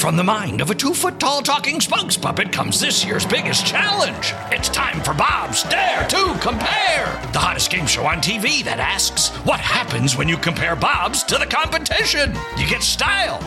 From the mind of a 2-foot-tall talking spokes puppet comes this year's biggest challenge. It's time for Bob's Dare to Compare, the hottest game show on TV that asks, what happens when you compare Bob's to the competition? You get style.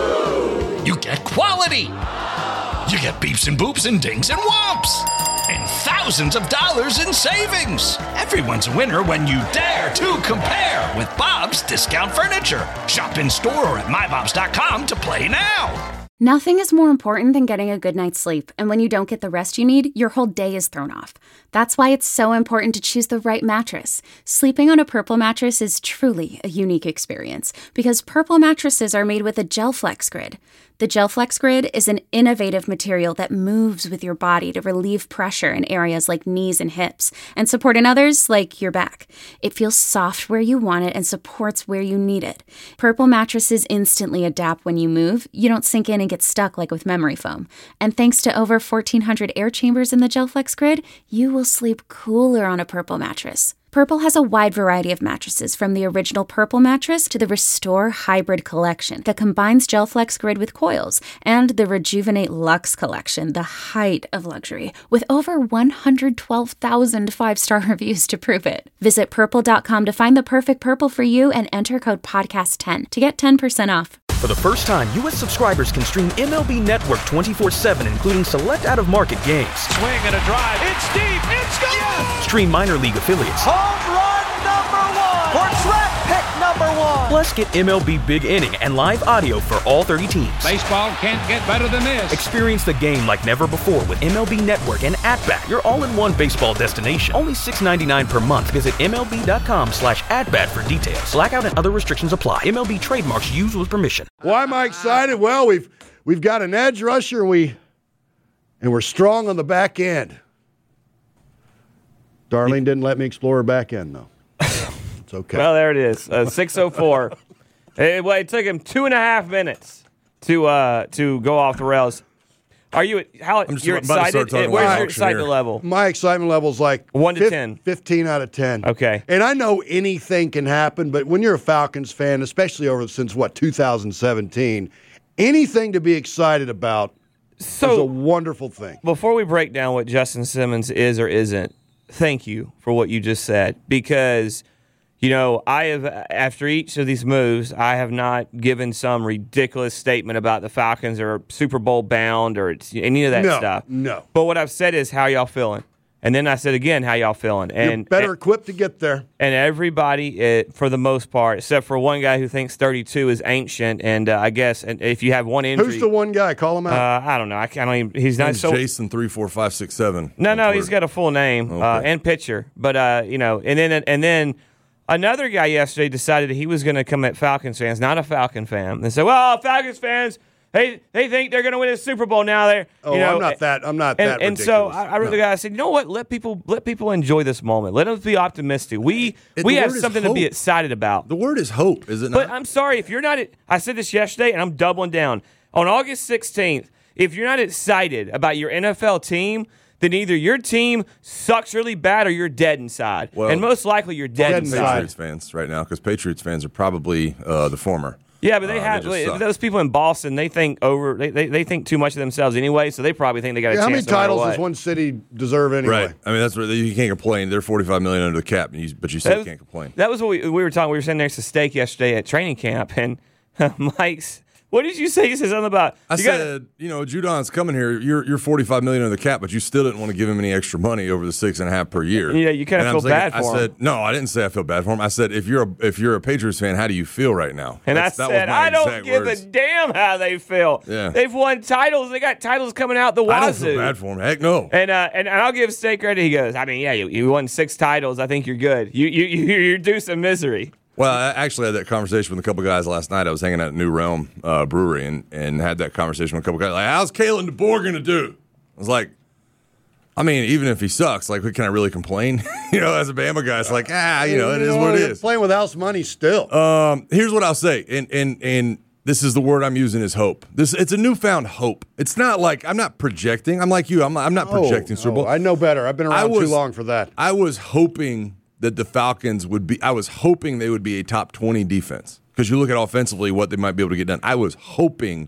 You get quality. You get beeps and boops and dings and whomps. And thousands of dollars in savings. Everyone's a winner when you dare to compare with Bob's Discount Furniture. Shop in store or at mybobs.com to play now. Nothing is more important than getting a good night's sleep, and when you don't get the rest you need, your whole day is thrown off. That's why it's so important to choose the right mattress. Sleeping on a Purple mattress is truly a unique experience, because Purple mattresses are made with a GelFlex Grid. The GelFlex Grid is an innovative material that moves with your body to relieve pressure in areas like knees and hips, and support in others like your back. It feels soft where you want it and supports where you need it. Purple mattresses instantly adapt when you move. You don't sink in and get stuck like with memory foam. And thanks to over 1,400 air chambers in the GelFlex Grid, you will sleep cooler on a Purple mattress. Purple has a wide variety of mattresses, from the original Purple mattress to the Restore Hybrid collection that combines GelFlex Grid with coils, and the Rejuvenate Luxe collection, the height of luxury, with over 112,000 five-star reviews to prove it. Visit purple.com to find the perfect Purple for you and enter code podcast10 to get 10% off. For the first time, U.S. subscribers can stream MLB Network 24/7, including select out-of-market games. Swing and a drive. It's deep. It's gone. Yes! Stream minor league affiliates. Home run number 1. Or draft pick number 1. Plus, get MLB Big Inning and live audio for all 30 teams. Baseball can't get better than this. Experience the game like never before with MLB Network and At-Bat, your all-in-one baseball destination. Only $6.99 per month. Visit MLB.com/AtBat for details. Blackout and other restrictions apply. MLB trademarks used with permission. Why am I excited? Well, we've got an edge rusher, and we're strong on the back end. Darlene didn't let me explore her back end, though. It's okay. Well, there it is. 6:04. It took him 2.5 minutes to go off the rails. Are you? You're excited? Where's your excitement level? My excitement level is like 1 to 10. 15 out of 10. Okay. And I know anything can happen, but when you're a Falcons fan, especially since 2017, anything to be excited about is a wonderful thing. Before we break down what Justin Simmons is or isn't, thank you for what you just said, because I have, after each of these moves, I have not given some ridiculous statement about the Falcons or Super Bowl bound or any of that stuff. No. But what I've said is, how y'all feeling? And then I said again, how y'all feeling? And you're better equipped to get there. And everybody, for the most part, except for one guy who thinks 32 is ancient, and I guess if you have one injury, who's the one guy? Call him out. I don't know. I don't even. He's not so. Jason 34567. No, he's got a full name and picture. But and then another guy yesterday decided that he was going to come at Falcons fans, not a Falcon fan, and say, "Well, Falcons fans, they think they're going to win a Super Bowl now." I'm not that. I'm not that. And so I wrote the guy. I said, "You know what? Let people enjoy this moment. Let them be optimistic. We have something to be excited about." The word is hope, is it not? But I'm sorry if you're not. I said this yesterday, and I'm doubling down on August 16th. If you're not excited about your NFL team, then either your team sucks really bad or you're dead inside. Well, and most likely you're dead inside. Patriots fans right now, because Patriots fans are probably the former. Yeah, but those people in Boston, they think they think too much of themselves anyway, so they probably think they got a chance. How many titles does one city deserve anyway? Right. I mean, that's where you can't complain. They're $45 million under the cap, but you still can't complain. That was what we were talking. We were sitting next to Steak yesterday at training camp, and Mike's. What did you say? You said something about. I said, Judon's coming here. You're $45 million under the cap, but you still didn't want to give him any extra money over the 6.5 per year. Yeah, you kind of feel bad for him. I said, no, I didn't say I feel bad for him. I said, if you're a Patriots fan, how do you feel right now? And I said, I don't give a damn how they feel. Yeah. They've won titles. They got titles coming out the wazoo. I don't feel bad for him. Heck no. And I'll give Steak credit. He goes, I mean, yeah, you won 6 titles. I think you're good. You're due some misery. Well, I actually had that conversation with a couple guys last night. I was hanging out at New Realm Brewery and had that conversation with a couple guys. Like, how's Kalen DeBoer going to do? I was like, I mean, even if he sucks, like, can I really complain? As a Bama guy, it's like, it is what it is. Playing with house money still. Here's what I'll say, and this is the word I'm using is hope. It's a newfound hope. It's not like I'm not projecting. I'm like you. I'm not projecting Super Bowl. I know better. I've been around too long for that. I was hoping that the Falcons I was hoping they would be a top 20 defense, because you look at offensively what they might be able to get done. I was hoping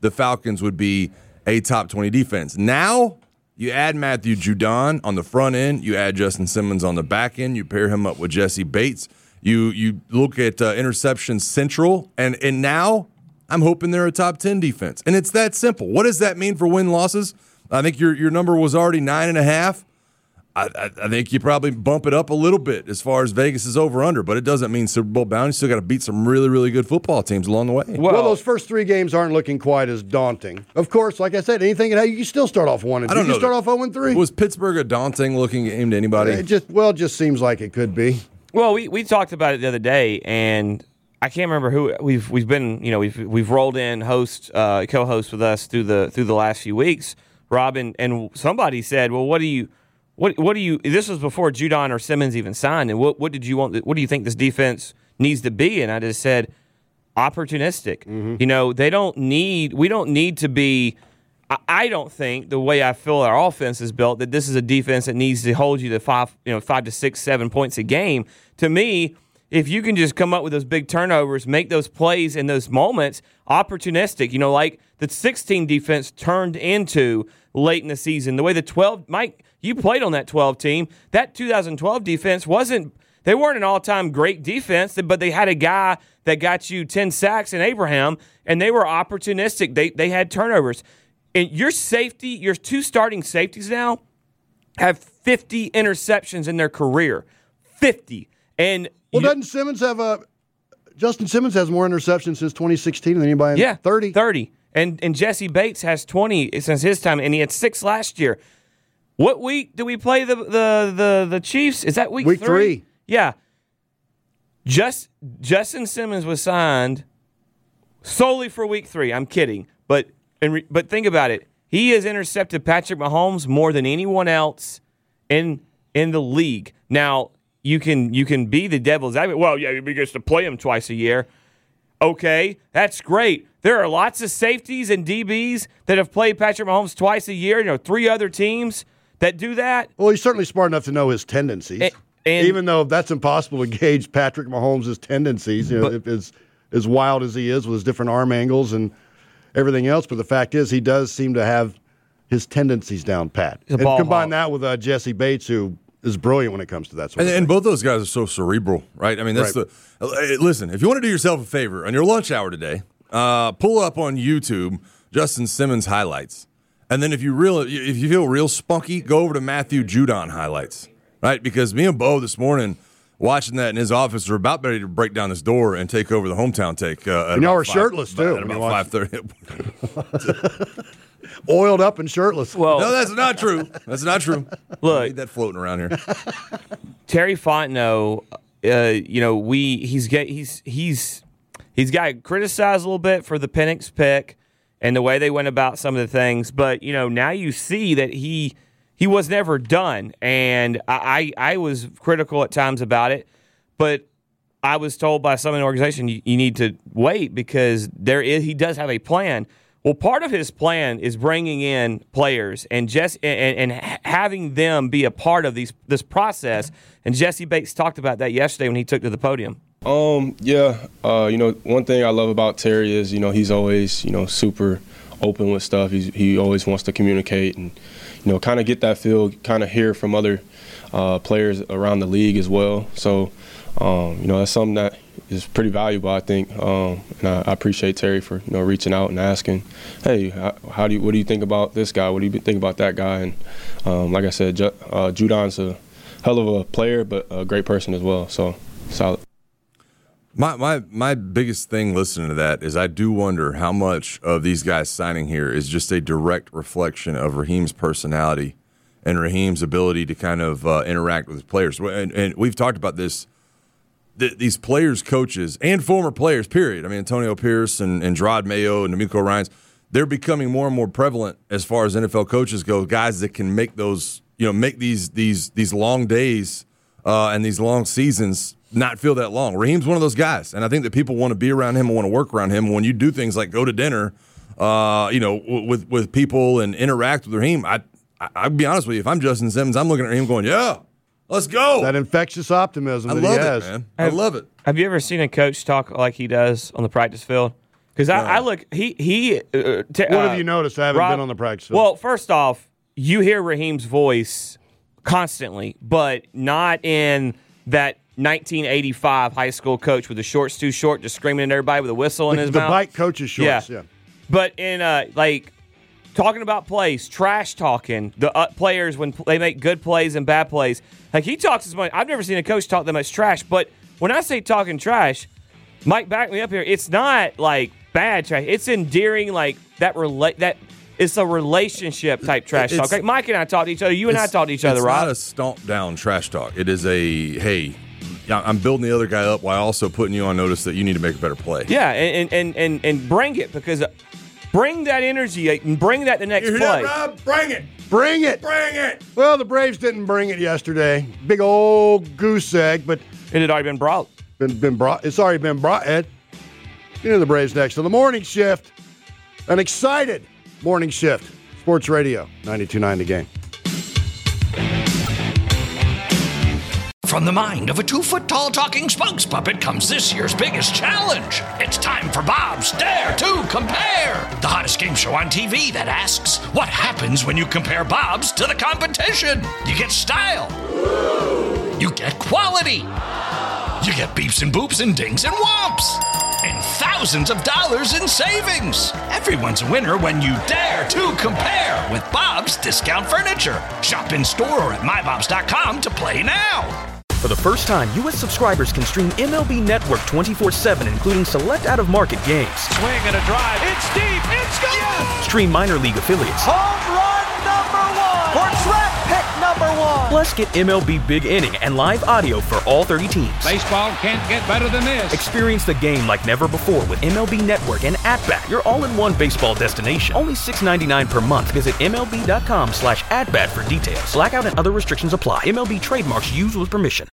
the Falcons would be a top 20 defense. Now you add Matthew Judon on the front end, you add Justin Simmons on the back end, you pair him up with Jesse Bates, you look at interception central, and now I'm hoping they're a top 10 defense. And it's that simple. What does that mean for win-losses? I think your number was already 9.5. I think you probably bump it up a little bit as far as Vegas is over-under, but it doesn't mean Super Bowl bound. You still got to beat some really, really good football teams along the way. Well, those first 3 games aren't looking quite as daunting. Of course, like I said, anything you can still start off 1-2. I don't know. You start off 0-3. Was Pittsburgh a daunting-looking game to anybody? It just seems like it could be. Well, we talked about it the other day, and I can't remember who we've been. We've rolled in co-host with us through the last few weeks, Rob, and somebody said, well, what do you? This was before Judon or Simmons even signed, and what did you want? What do you think this defense needs to be? And I just said, opportunistic. Mm-hmm. We don't need to be. I don't think the way I feel our offense is built that this is a defense that needs to hold you to 5 to 6, 7 points a game. To me, if you can just come up with those big turnovers, make those plays in those moments, opportunistic, like the 16 defense turned into late in the season. The way the 12, Mike, you played on that 12 team. That 2012 defense they weren't an all-time great defense, but they had a guy that got you 10 sacks in Abraham, and they were opportunistic. They had turnovers. And your 2 starting safeties now have 50 interceptions in their career. 50. And doesn't Simmons have Justin Simmons has more interceptions since 2016 than anybody? 30. And Jesse Bates has 20 since his time, and he had 6 last year. What week do we play the Chiefs? Is that week 3? Yeah. Justin Simmons was signed solely for week 3. I'm kidding, but think about it. He has intercepted Patrick Mahomes more than anyone else in the league. Now, you can be the devil's advocate. Well, yeah, we get to play him twice a year. Okay, that's great. There are lots of safeties and DBs that have played Patrick Mahomes twice a year. 3 other teams that do that. Well, he's certainly smart enough to know his tendencies. And even though that's impossible to gauge Patrick Mahomes' tendencies, as wild as he is with his different arm angles and everything else. But the fact is, he does seem to have his tendencies down pat. And combine that with Jesse Bates, who is brilliant when it comes to that sort of thing. And both those guys are so cerebral, right? I mean, that's listen, if you want to do yourself a favor on your lunch hour today, pull up on YouTube Justin Simmons highlights. And then if you feel real spunky, go over to Matthew Judon highlights, right? Because me and Bo this morning watching that in his office are about ready to break down this door and take over the hometown take. And y'all were shirtless, too. At about 5:30. Oiled up and shirtless. Well, no, that's not true. That's not true. Look, I need that floating around here. Terry Fontenot, he's got criticized a little bit for the Penix pick and the way they went about some of the things, but now you see that he was never done, and I was critical at times about it, but I was told by some in the organization you need to wait because he does have a plan. Well, part of his plan is bringing in players and having them be a part of this process. And Jesse Bates talked about that yesterday when he took to the podium. One thing I love about Terry is, he's always, super open with stuff. He always wants to communicate and, kind of get that feel, kind of hear from other players around the league as well. So, that's something that is pretty valuable, I think, and I appreciate Terry for reaching out and asking, hey, what do you think about this guy? What do you think about that guy? And like I said, Judon's a hell of a player, but a great person as well. So solid. My biggest thing listening to that is I do wonder how much of these guys signing here is just a direct reflection of Raheem's personality and Raheem's ability to kind of interact with his players. And we've talked about this. These players, coaches, and former players, period. I mean, Antonio Pierce and Gerard Mayo and D'Amico Ryans, they're becoming more and more prevalent as far as NFL coaches go, guys that can make those, make these long days and these long seasons not feel that long. Raheem's one of those guys, and I think that people want to be around him and want to work around him. When you do things like go to dinner, with people and interact with Raheem, I'll be honest with you, if I'm Justin Simmons, I'm looking at him going, yeah. Let's go. That infectious optimism that he has. I love it. Have you ever seen a coach talk like he does on the practice field? Because I look, what have you noticed? I haven't been on the practice field. Well, first off, you hear Raheem's voice constantly, but not in that 1985 high school coach with the shorts too short, just screaming at everybody with a whistle in his mouth. The bike coach's shorts, yeah. But in, talking about plays, trash talking, the players when they make good plays and bad plays. Like, he talks as much. I've never seen a coach talk that much trash, but when I say talking trash, Mike, back me up here, it's not like bad trash. It's endearing, like that it's a relationship type trash talk. Like Mike and I talk to each other. You and I talk to each other, Rob. It's not a stomp down trash talk. It is hey, I'm building the other guy up while also putting you on notice that you need to make a better play. Yeah, and bring it, because bring that energy and bring that the next play. That, Rob? Bring it. Bring it. Bring it. Well, the Braves didn't bring it yesterday. Big old goose egg, but it had already been brought. It's already been brought, Ed. You know the Braves next. So the morning shift, an excited morning shift. Sports Radio, 92.9 The Game. From the mind of a 2-foot-tall talking spokes puppet comes this year's biggest challenge. It's time for Bob's Dare to Compare, the hottest game show on TV that asks, what happens when you compare Bob's to the competition? You get style. You get quality. You get beeps and boops and dings and whomps. And thousands of dollars in savings. Everyone's a winner when you dare to compare with Bob's Discount Furniture. Shop in store or at mybobs.com to play now. For the first time, U.S. subscribers can stream MLB Network 24/7, including select out-of-market games. Swing and a drive. It's deep. It's gone. Yes. Stream minor league affiliates. Home run number 1 for draft pick number 1. Plus, get MLB Big Inning and live audio for all 30 teams. Baseball can't get better than this. Experience the game like never before with MLB Network and At-Bat, your all-in-one baseball destination. Only $6.99 per month. Visit MLB.com/AtBat for details. Blackout and other restrictions apply. MLB trademarks used with permission.